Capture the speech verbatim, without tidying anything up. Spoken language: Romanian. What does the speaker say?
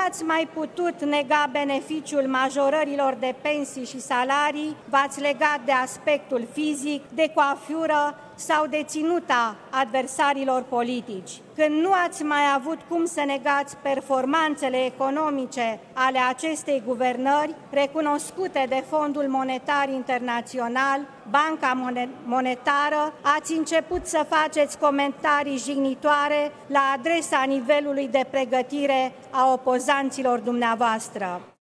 ați mai putut nega beneficiul majorărilor de pensii și salarii, v-ați legat de aspectul fizic, de coafură sau de ținuta adversarilor politici. Când nu ați mai avut cum să negați performanțele economice ale acestei guvernări, recunoscute de Fondul Monetar Internațional, Banca Monetară, ați început să faceți comentarii jignitoare la adresa nivelului de pregătire a opozanților dumneavoastră.